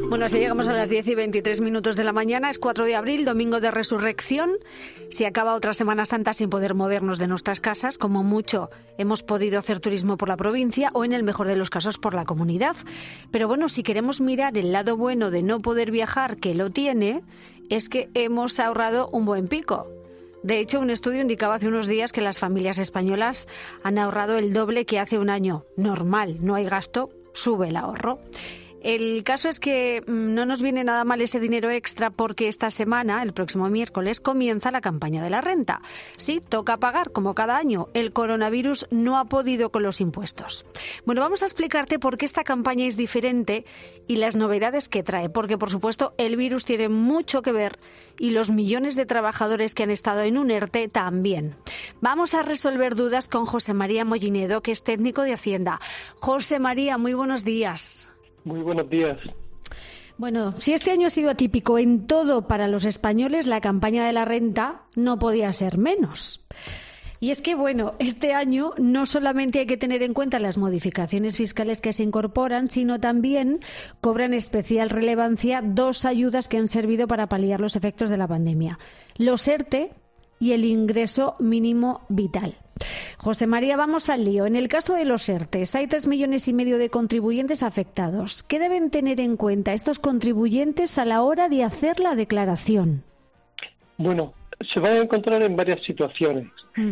Bueno, así llegamos a las 10:23 de la mañana. Es 4 de abril, domingo de Resurrección. Se acaba otra Semana Santa sin poder movernos de nuestras casas. Como mucho hemos podido hacer turismo por la provincia o, en el mejor de los casos, por la comunidad. Pero bueno, si queremos mirar el lado bueno de no poder viajar, que lo tiene, es que hemos ahorrado un buen pico. De hecho, un estudio indicaba hace unos días que las familias españolas han ahorrado el doble que hace un año. Normal, no hay gasto, sube el ahorro. El caso es que no nos viene nada mal ese dinero extra porque esta semana, el próximo miércoles, comienza la campaña de la renta. Sí, toca pagar, como cada año. El coronavirus no ha podido con los impuestos. Bueno, vamos a explicarte por qué esta campaña es diferente y las novedades que trae. Porque, por supuesto, el virus tiene mucho que ver y los millones de trabajadores que han estado en un ERTE también. Vamos a resolver dudas con José María Mollinedo, que es técnico de Hacienda. José María, muy buenos días. Muy buenos días. Bueno, si este año ha sido atípico en todo para los españoles, la campaña de la renta no podía ser menos. Y es que, bueno, este año no solamente hay que tener en cuenta las modificaciones fiscales que se incorporan, sino también cobran especial relevancia dos ayudas que han servido para paliar los efectos de la pandemia: los ERTE y el ingreso mínimo vital. José María, vamos al lío. En el caso de los ERTEs, hay 3,5 millones de contribuyentes afectados. ¿Qué deben tener en cuenta estos contribuyentes a la hora de hacer la declaración? Bueno, se van a encontrar en varias situaciones.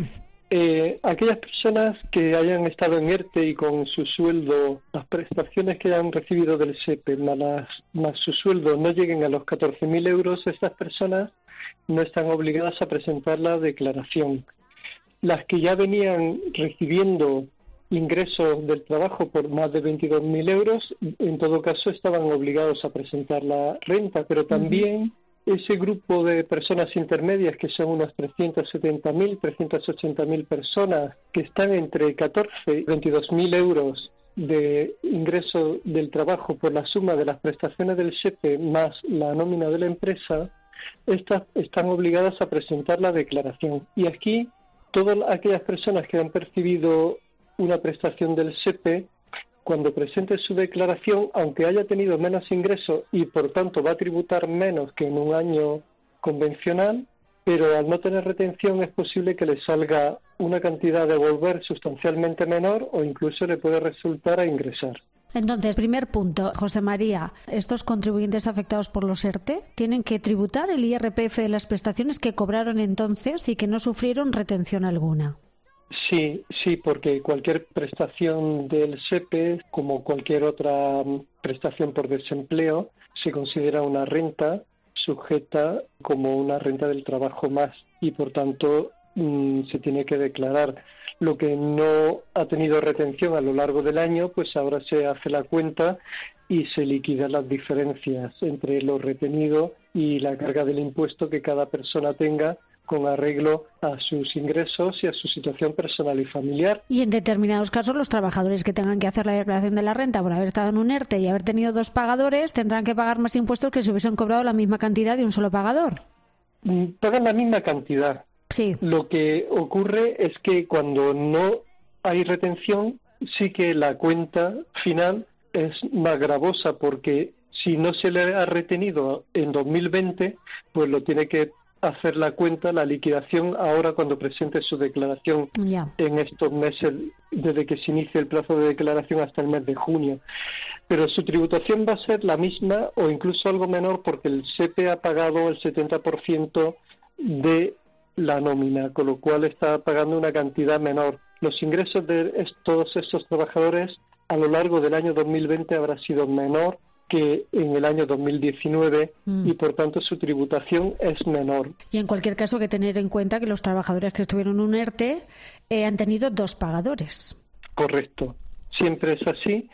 Aquellas personas que hayan estado en ERTE y con su sueldo, las prestaciones que hayan recibido del SEPE más su sueldo no lleguen a los 14.000 euros, estas personas no están obligadas a presentar la declaración. Las que ya venían recibiendo ingresos del trabajo por más de 22.000 euros, en todo caso estaban obligados a presentar la renta, pero también ese grupo de personas intermedias, que son unos 370.000, 380.000 personas, que están entre 14 y 22.000 euros de ingreso del trabajo por la suma de las prestaciones del SEPE más la nómina de la empresa, estas están obligadas a presentar la declaración. Y aquí, todas aquellas personas que han percibido una prestación del SEPE, cuando presente su declaración, aunque haya tenido menos ingresos y por tanto va a tributar menos que en un año convencional, pero al no tener retención es posible que le salga una cantidad a devolver sustancialmente menor o incluso le puede resultar a ingresar. Entonces, primer punto, José María, estos contribuyentes afectados por los ERTE tienen que tributar el IRPF de las prestaciones que cobraron entonces y que no sufrieron retención alguna. Sí, porque cualquier prestación del SEPE, como cualquier otra prestación por desempleo, se considera una renta sujeta como una renta del trabajo más y, por tanto, se tiene que declarar. Lo que no ha tenido retención a lo largo del año, pues ahora se hace la cuenta y se liquidan las diferencias entre lo retenido y la carga del impuesto que cada persona tenga con arreglo a sus ingresos y a su situación personal y familiar. Y en determinados casos, los trabajadores que tengan que hacer la declaración de la renta por haber estado en un ERTE y haber tenido dos pagadores tendrán que pagar más impuestos que si hubiesen cobrado la misma cantidad de un solo pagador. Pagan la misma cantidad. Sí. Lo que ocurre es que cuando no hay retención, sí que la cuenta final es más gravosa, porque si no se le ha retenido en 2020, pues lo tiene que hacer la cuenta, la liquidación, ahora cuando presente su declaración en estos meses, desde que se inicie el plazo de declaración hasta el mes de junio. Pero su tributación va a ser la misma o incluso algo menor, porque el SEPE ha pagado el 70% de la nómina, con lo cual está pagando una cantidad menor. Los ingresos de todos estos trabajadores a lo largo del año 2020 habrá sido menor que en el año 2019 y por tanto su tributación es menor. Y en cualquier caso hay que tener en cuenta que los trabajadores que estuvieron en un ERTE han tenido dos pagadores. Correcto. Siempre es así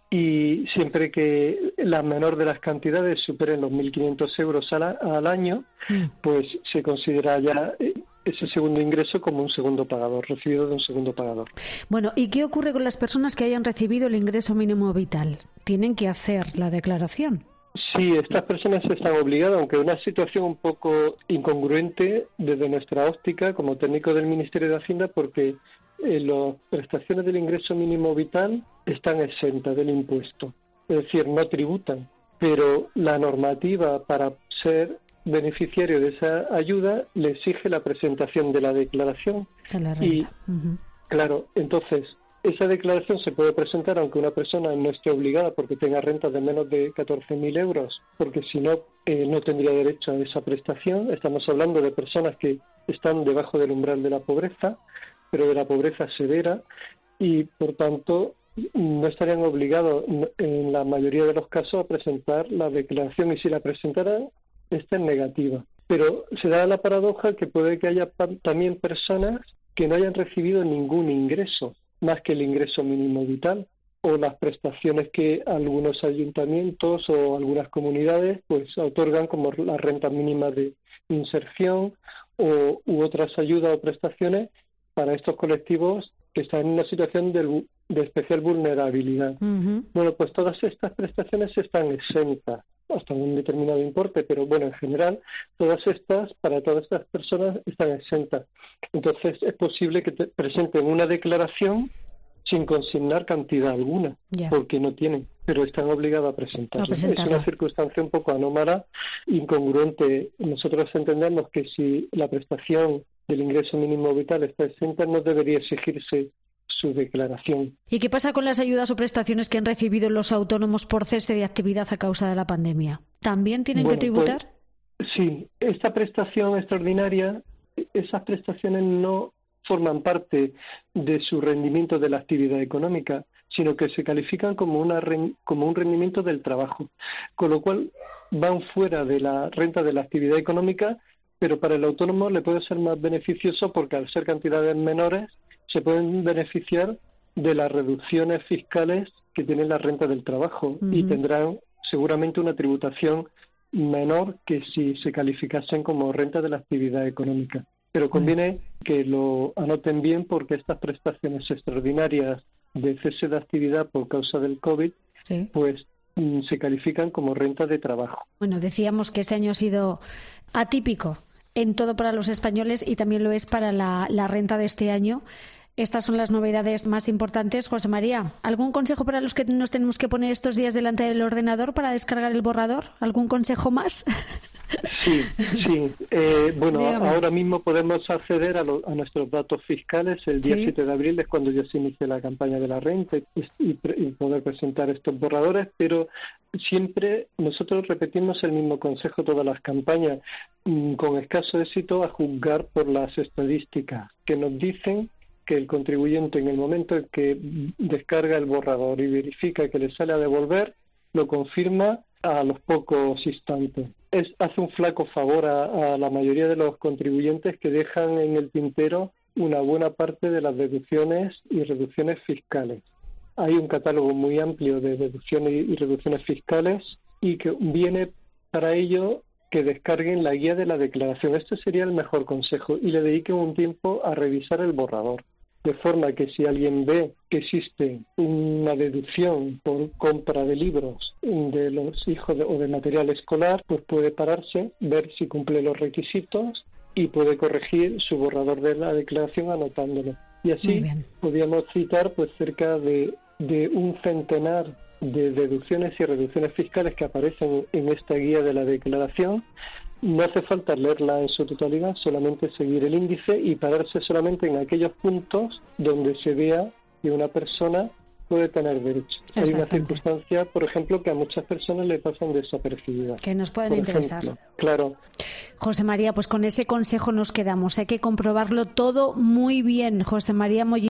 y siempre que la menor de las cantidades superen los 1.500 euros al año, pues se considera ya ese segundo ingreso como un segundo pagador, recibido de un segundo pagador. Bueno, ¿y qué ocurre con las personas que hayan recibido el ingreso mínimo vital? ¿Tienen que hacer la declaración? Sí, estas personas están obligadas, aunque una situación un poco incongruente desde nuestra óptica como técnico del Ministerio de Hacienda, porque las prestaciones del ingreso mínimo vital están exentas del impuesto, es decir, no tributan. pero la normativa para ser beneficiario de esa ayuda le exige la presentación de la declaración. De la renta. Y, claro, entonces, esa declaración se puede presentar aunque una persona no esté obligada porque tenga rentas de menos de 14.000 euros, porque si no, no tendría derecho a esa prestación. Estamos hablando de personas que están debajo del umbral de la pobreza, pero de la pobreza severa, y por tanto no estarían obligados en la mayoría de los casos a presentar la declaración, y si la presentaran, esta es negativa. Pero se da la paradoja que puede que haya también personas que no hayan recibido ningún ingreso más que el ingreso mínimo vital o las prestaciones que algunos ayuntamientos o algunas comunidades pues otorgan, como la renta mínima de inserción u otras ayudas o prestaciones para estos colectivos que están en una situación de especial vulnerabilidad. Bueno, pues todas estas prestaciones están exentas hasta un determinado importe, pero bueno, en general, para todas estas personas están exentas. Entonces, es posible que te presenten una declaración sin consignar cantidad alguna, porque no tienen, pero están obligados a presentarla. Es una circunstancia un poco anómala, incongruente. Nosotros entendemos que si la prestación del ingreso mínimo vital está exenta, no debería exigirse su declaración. ¿Y qué pasa con las ayudas o prestaciones que han recibido los autónomos por cese de actividad a causa de la pandemia? ¿También tienen que tributar? Pues, sí, esta prestación extraordinaria, esas prestaciones no forman parte de su rendimiento de la actividad económica, sino que se califican como un rendimiento del trabajo, con lo cual van fuera de la renta de la actividad económica, pero para el autónomo le puede ser más beneficioso porque al ser cantidades menores se pueden beneficiar de las reducciones fiscales que tiene la renta del trabajo y tendrán seguramente una tributación menor que si se calificasen como renta de la actividad económica. Pero conviene que lo anoten bien, porque estas prestaciones extraordinarias de cese de actividad por causa del COVID, pues se califican como renta de trabajo. Bueno, decíamos que este año ha sido atípico en todo para los españoles y también lo es para la renta de este año. Estas son las novedades más importantes. José María, ¿algún consejo para los que nos tenemos que poner estos días delante del ordenador para descargar el borrador? ¿Algún consejo más? Sí. Bueno, dígame. Ahora mismo podemos acceder a nuestros datos fiscales. El día 7 de abril es cuando ya se inicia la campaña de la renta y poder presentar estos borradores, pero siempre nosotros repetimos el mismo consejo todas las campañas, con escaso éxito a juzgar por las estadísticas que nos dicen que el contribuyente, en el momento en que descarga el borrador y verifica que le sale a devolver, lo confirma a los pocos instantes. Hace un flaco favor a la mayoría de los contribuyentes que dejan en el tintero una buena parte de las deducciones y reducciones fiscales. Hay un catálogo muy amplio de deducciones y reducciones fiscales y que viene para ello que descarguen la guía de la declaración. Este sería el mejor consejo, y le dediquen un tiempo a revisar el borrador. De forma que si alguien ve que existe una deducción por compra de libros de los hijos o de material escolar, pues puede pararse, ver si cumple los requisitos y puede corregir su borrador de la declaración anotándolo. Y así podríamos citar pues cerca de un centenar de deducciones y reducciones fiscales que aparecen en esta guía de la declaración. No hace falta leerla en su totalidad, solamente seguir el índice y pararse solamente en aquellos puntos donde se vea que una persona puede tener derecho. Hay una circunstancia, por ejemplo, que a muchas personas le pasan desapercibidas. Que nos pueden interesar. Claro. José María, pues con ese consejo nos quedamos. Hay que comprobarlo todo muy bien. José María Mollina.